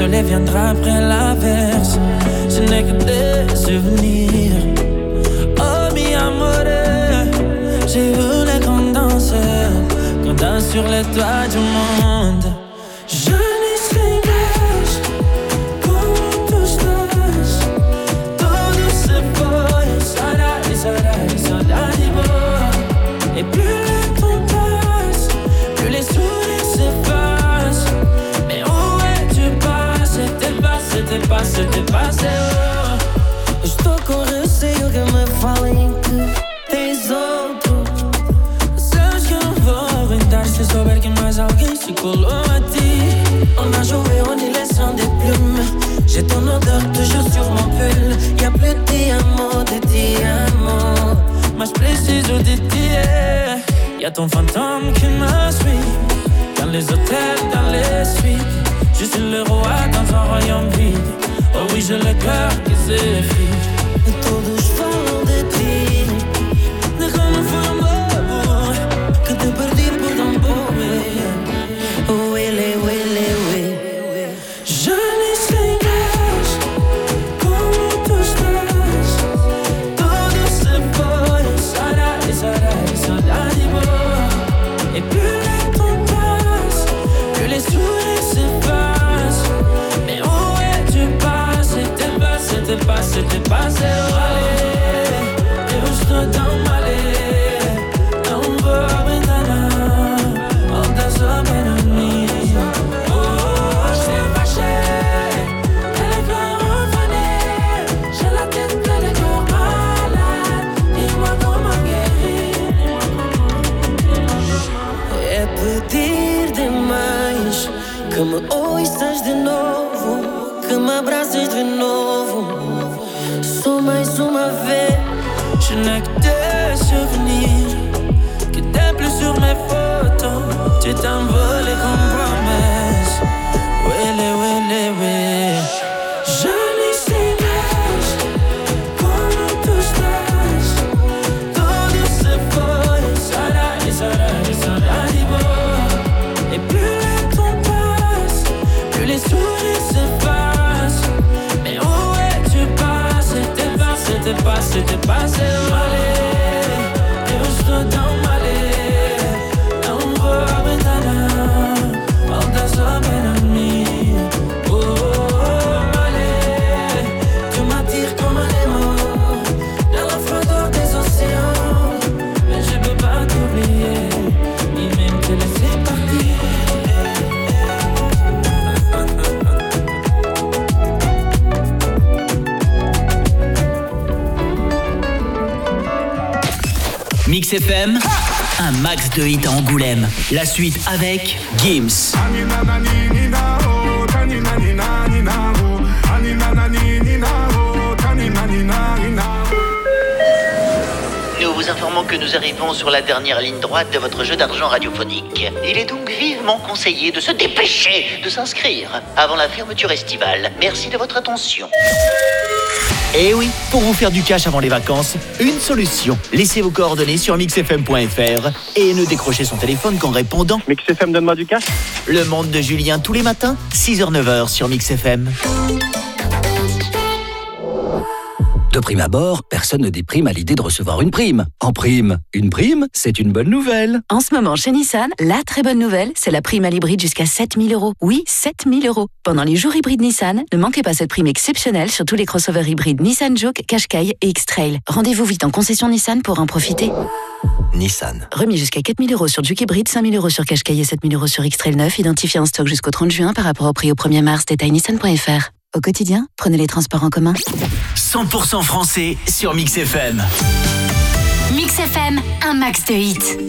soleil viendra après l'averse. Ce n'est que des souvenirs. Oh mi amore, j'ai voulu qu'on danse sur les toits du monde. Je n'y sais pas comment tout estás. Todo se foi, saudade boa. Et plus le temps passe, plus les sourires s'effacent. Mais où es-tu passé? T'es passé, oh. Estou com receio que me falem que tens outro. Sabes que eu não vou aguentar se souber que mais alguém se colou a ti. On a joué, on est les sons des plumes. J'ai ton odeur toujours sur mon pull. Y'a plus de diamants, mas preciso de ti. Y'a ton fantôme qui me suit dans les hôtels, dans les suites. Je suis le roi dans un royaume vide. Oh oui, j'ai le cœur qui s'effrite. E todos falam de ti, de como foi amor, que te perdi por tão pouco. Je n'y sais pas como tu estás. Todo se foi, saudade boa. Et plus le temps passe, plus les sourires s'effacent. Mais où es-tu passé? T'es passé, allez. Eu estou tão mal, não vou aguentar nada. Volta sobre mim. Oh, je t'ai fâché, elle est plein revenir. J'ai la tête pleine de corps malades. Dis-moi comment guérir. É pedir demais que me ouças de novo, que me abraces de novo. Só mais uma vez. Je n'ai que des souvenirs, que t'es plus sur mes photos. Tu t'envoles comme promesse. Oui. Je n'y sais pas comment tu estás. Todo se foi, saudade boa. Et plus le temps passe, plus les sourires s'effacent. Mais où es-tu passé? T'es passé, allez. Eu estou tão mal, não vou aguentar nada. Volta sobre mim. Oh, allez. Tu m'attires comme un aimant dans la froideur des océans. Mais je peux pas t'oublier, ni même te laisser partir. Mix FM, un max de hits à Angoulême. La suite avec Gims. Nous vous informons que nous arrivons sur la dernière ligne droite de votre jeu d'argent radiophonique. Il est donc vivement conseillé de se dépêcher de s'inscrire avant la fermeture estivale. Merci de votre attention. Eh oui, pour vous faire du cash avant les vacances, une solution. Laissez vos coordonnées sur mixfm.fr et ne décrochez son téléphone qu'en répondant « MixFM, donne-moi du cash ». Le monde de Julien tous les matins, 6h-9h sur MixFM. De prime abord, personne ne déprime à l'idée de recevoir une prime. En prime, une prime, c'est une bonne nouvelle. En ce moment, chez Nissan, la très bonne nouvelle, c'est la prime à l'hybride jusqu'à 7 000 €. Oui, 7 000 €. Pendant les jours hybrides Nissan, ne manquez pas cette prime exceptionnelle sur tous les crossovers hybrides Nissan Juke, Qashqai et X-Trail. Rendez-vous vite en concession Nissan pour en profiter. Nissan. Remis jusqu'à 4 000 € sur Juke hybride, 5 000 € sur Qashqai et 7 000 € sur X-Trail 9, identifié en stock jusqu'au 30 juin par rapport au prix au 1er mars. Détail nissan.fr. Au quotidien, prenez les transports en commun. 100% français sur Mix FM. Mix FM, un max de hits.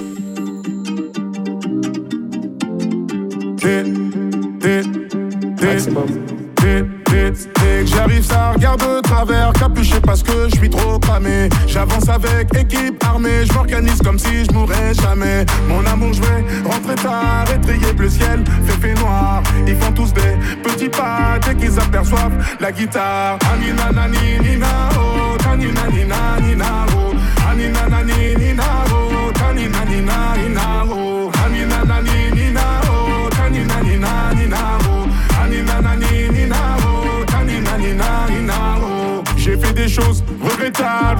Dès que j'arrive, ça regarde de travers, capuché parce que je suis trop cramé. J'avance avec équipe armée, je m'organise comme si je mourrais jamais. Mon amour, je vais rentrer tard, étrier le ciel, fait noir. Ils font tous des petits pas dès qu'ils aperçoivent la guitare. Anina nani nina oh, tanina nina nina oh, anina nani nina oh, tanina nina nina oh, anina nani nina oh, tanina nina nina oh, anina nani nina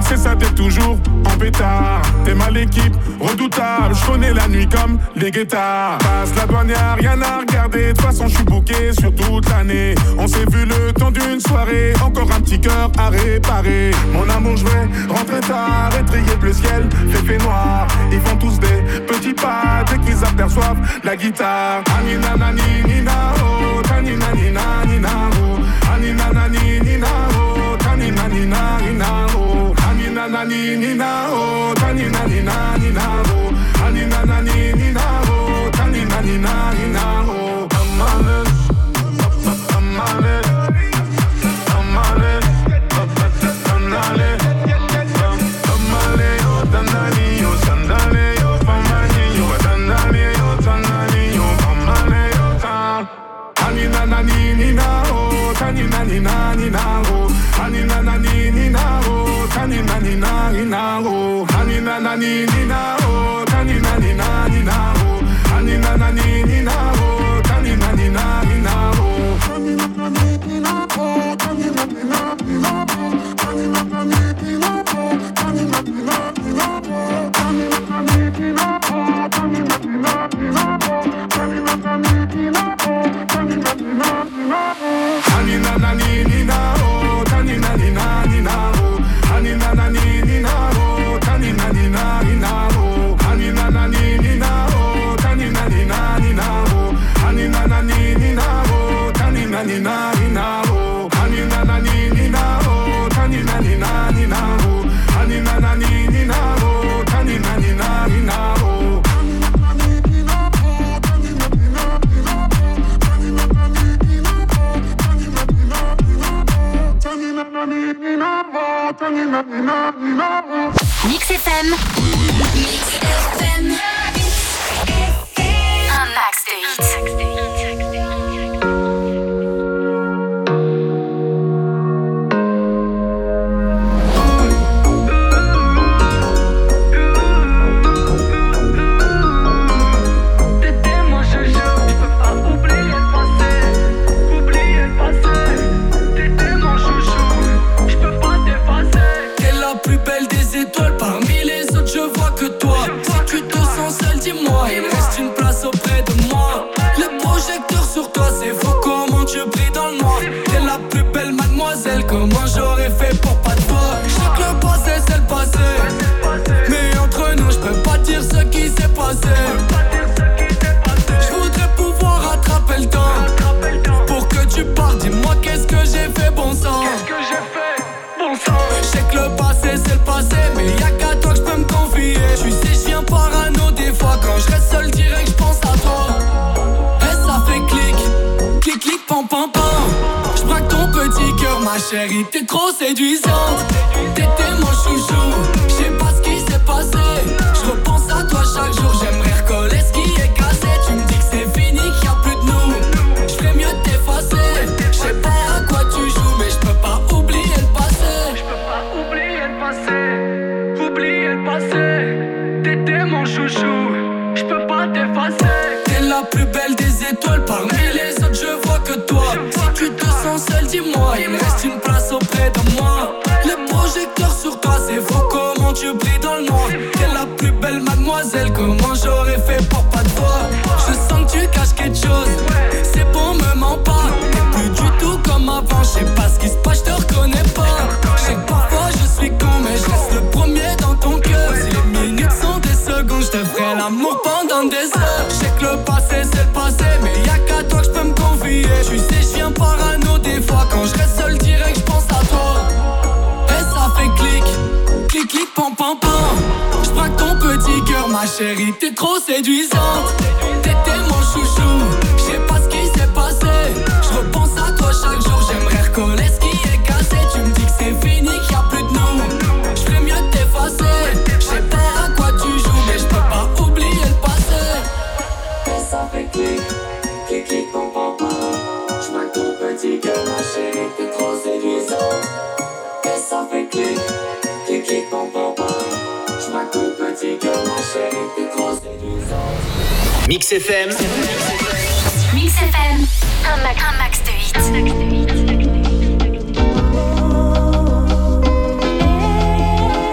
c'est ça, t'es toujours en pétard. T'es mal équipe, redoutable. Je connais la nuit comme les guettards. Passe la douane, y'a rien à regarder. De toute façon, je suis booké sur toute l'année. On s'est vu le temps d'une soirée. Encore un petit cœur à réparer. Mon amour, je vais rentrer tard. Étrier bleu ciel, fait noir. Ils font tous des petits pas dès qu'ils aperçoivent la guitare. Anina nani nina oh, tanina nina nina oh, anina nani nina oh, tanina nina nina oh, anina nani nina oh, tanina nina nina oh, anina nani nina oh, tanina nina nina oh. Mix FM. Mix FM. Un max de hits. Comment j'aurais fait pour pas te voir? Je sais que le passé c'est le passé, mais entre nous je peux pas dire ce qui s'est passé. Je voudrais pouvoir rattraper le temps pour que tu partes. Dis-moi qu'est-ce que j'ai fait, bon sang. Je sais que le passé c'est le passé, mais y'a qu'à toi que je peux me confier. Tu sais je viens parano des fois. Quand je reste seul direct je pense à toi. Et ça fait clic, clic clic pam pam pam. J'braque ton petit cœur, ma chérie, t'es trop séduisante. T'étais mon chouchou, j'sais pas ce qui s'est passé. J'repense à toi chaque jour, j'aimerais recoller ce qui est cassé. Tu me dis que c'est fini, qu'il y a plus de nous. J'ferais mieux de t'effacer. J'sais pas à quoi tu joues, mais j'peux pas oublier le passé. J'peux pas oublier le passé, oublier le passé. T'étais mon chouchou, j'peux pas t'effacer. T'es la plus belle des étoiles, parmi les autres je vois que toi. Si tu te sens seul, dis-moi, il me reste une place auprès de moi. Le projecteur sur toi, c'est faux, comment tu brilles dans le noir. T'es la plus belle mademoiselle, comment j'aurais fait pour pas te voir. Je sens que tu caches quelque chose, c'est bon, me mens pas. T'es plus du tout comme avant, je sais pas ce qui se passe, je te reconnais pas. Je sais que parfois je suis con, mais je reste le premier dans ton cœur. Si les minutes sont des secondes, je te ferai l'amour pendant des heures. Je sais que le passé c'est le passé, mais y'a qu'à toi que je peux me confier. Tu sais je viens parano des fois. Quand je reste seul direct je pense à toi. Et ça fait clic, clic clic pam pam pam. J'braque ton petit cœur, ma chérie, t'es trop séduisante. T'étais mon chouchou, j'sais pas ce qui s'est passé. J'repense à toi chaque jour, j'aimerais recoller ce qui est cassé. Tu me dis que c'est fini, qu'il y a plus de nous. J'ferais mieux de t'effacer. J'sais pas à quoi tu joues, mais j'peux pas oublier le passé. Et ça fait clic, clic clic pam pam pam. J'braque ton petit cœur, ma chérie, t'es trop séduisante. Et ça fait clic, clic clic pam pam pam. J'braque ton petit cœur, ma chérie, t'es trop séduisante. Mix FM. Mix FM, un max de hits.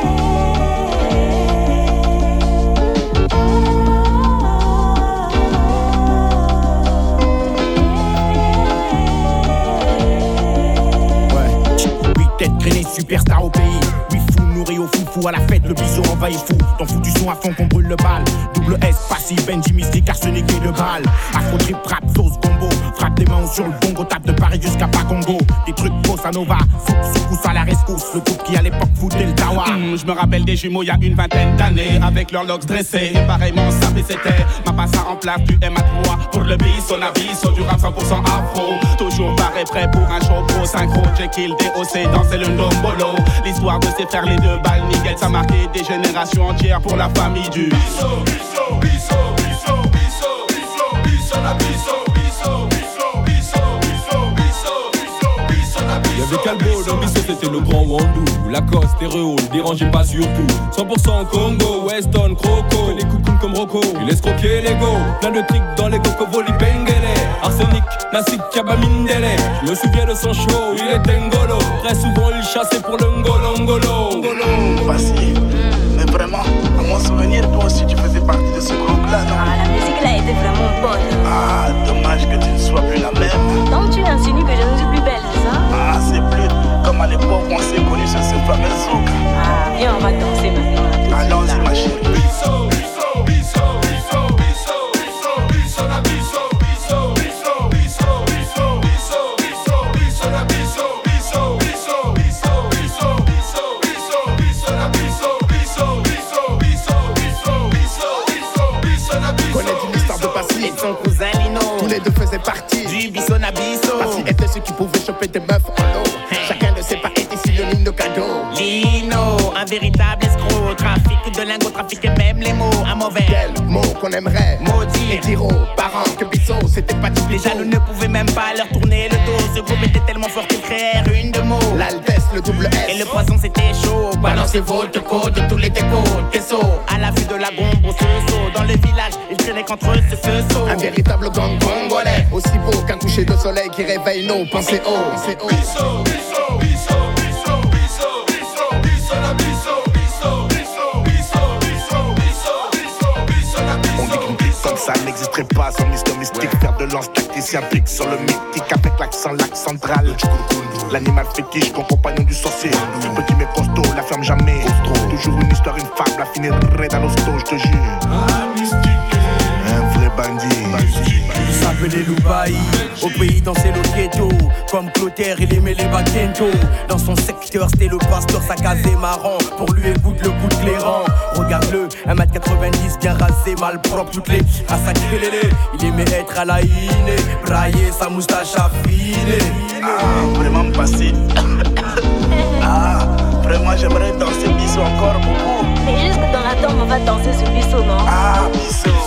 superstar au pays. Oui, fou, nourri au foufou, à la fête, le bison envahit fou. Dans fou du son à fond qu'on brûle le bal. Double S, passif, Benji mystique, arsenic et de balle. Afro trip, rap, sauce, gombo. Frappe des mains sur le bongo, tape de Paris jusqu'à Pacongo. Des trucs bossa nova, souk, soukous à la rescousse. Le groupe qui à l'époque foutait le tawa. Je me rappelle des jumeaux il y a une vingtaine d'années, avec leurs locks dressés. Et pareillement sapé c'était ma passe en place du M3 pour le bis, on abisso du rap 100% afro. Toujours paré prêt pour un show pro synchro. Jekyll, DOC, danser le ndombolo. L'histoire de ses frères les deux balles nickel, ça marquait des générations entières pour la famille du bisso, bisso, bisso, bisso, bisso, bisso, bisso, la bisso. Y'avait Calbo, dans Bissot c'était le grand Wandou. Lacoste, stéréo, ne dérangez pas surtout. 100% Congo, Weston, Croco. Les coucounes comme Rocco, il laisse croquer l'ego. Plein de tricks dans les cocovoli bengele. Arsenic, Nassik, Kabamindele. Je me souviens de son show, il était ngolo. Très souvent il chassait pour le ngolo. Passy, mais vraiment, à mon souvenir, toi aussi tu faisais partie de ce groupe-là, non? Ah, la musique là était vraiment bonne. Ah, dommage que tu ne sois plus la même. Donc tu insinues que je ne suis plus belle, c'est ça? Ah, c'est plus comme à l'époque on s'est connus sur ce fameux zouk. Ah, viens, on va danser maintenant. Allons-y, ma chérie. Bisso, bisso, bisso, bisso, bisso, bisso, bisso, la bisso, bisso, bisso, bisso, bisso, bisso, bisso, bisso, la bisso, bisso, bisso, bisso, bisso, bisso, bisso, bisso, la bisso, bisso, bisso, bisso, bisso, bisso, bisso, bisso, la bisso. Connais-tu l'histoire de Passy et son cousin Lino? Tous les deux faisaient partie du Bisso Nabisso. Passy était ceux qui pouvaient choper des meufs en l'eau. Chacun de ses pas était synonyme de cadeau. Lino, un véritable escroc. Trafic de lingots, trafiquait même les mots. Un mauvais quel mot qu'on aimerait maudire. Les tiro, parents, que Bisso, c'était pas du Les jaloux ne pouvaient même pas leur tourner le dos. Ce groupe était tellement fort qu'ils créèrent une de mots. L'Altesse, le double S. Et le poison c'était chaud. Balancez votre code de tous les décos. Tesso, à la vue de la gombe au seau. Dans le village, ils traînaient contre eux ce saut. Un véritable gang congolais. Aussi beau qu'un coucher de soleil qui réveille nos pensées haut. Bisso, bisso, bisso, bisso, bisso, bisso, bisso, la bisso, bisso, bisso, bisso, bisso, bisso, bisso, bisso, la bisso. On dit qu'une vie comme ça n'existerait pas sans Mister Mystique. Faire de lance tacticien pique sur le mythique avec l'accent lac central. L'animal fétiche, ton compagnon du sorcier. Petit mais costaud, la ferme jamais. Toujours une histoire, une fable, la finirait dans l'hosto, je te jure. Un vrai bandit. Il s'appelait Loubaï, au pays dansait le ghetto. Comme Clotaire, il aimait les baguettes. Dans son secteur, c'était le pasteur, sa case est marrant. Pour lui, écoute le coup de clairant. Regarde-le, 1m90, bien rasé, mal propre, toutes les à sa crélélé. Il aimait être à la iné, brailler sa moustache affinée. Ah, vraiment passé. Ah, vraiment, j'aimerais danser Bisso encore beaucoup. Mais juste que dans la tombe, on va danser ce Bisso, non? Ah, Bisso.